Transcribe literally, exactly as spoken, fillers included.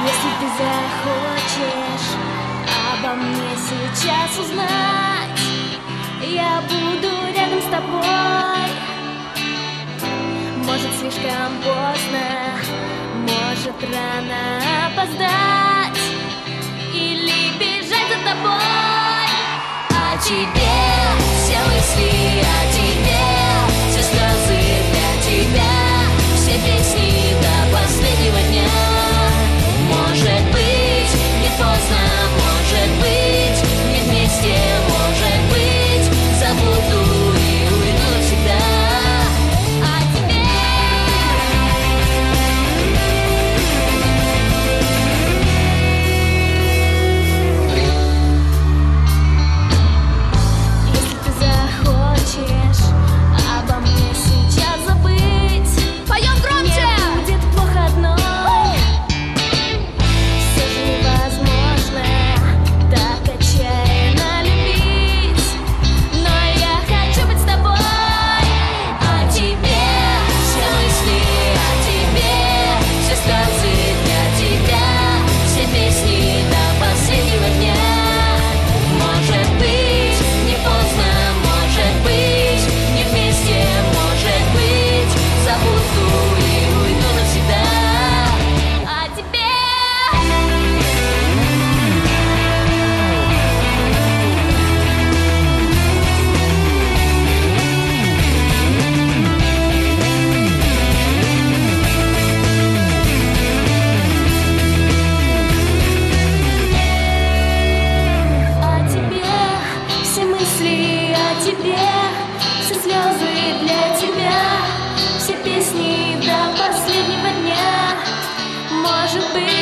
Если ты захочешь обо мне сейчас узнать, я буду рядом с тобой. Может, слишком поздно, может, рано опоздать или бежать за тобой. О тебе все мысли, о тебе все слезы для тебя, все песни до последнего дня. Может быть, не поздно, может быть, не вместе, может быть, забуду и уйду навсегда. Все слезы для тебя, все песни до последнего дня. Может быть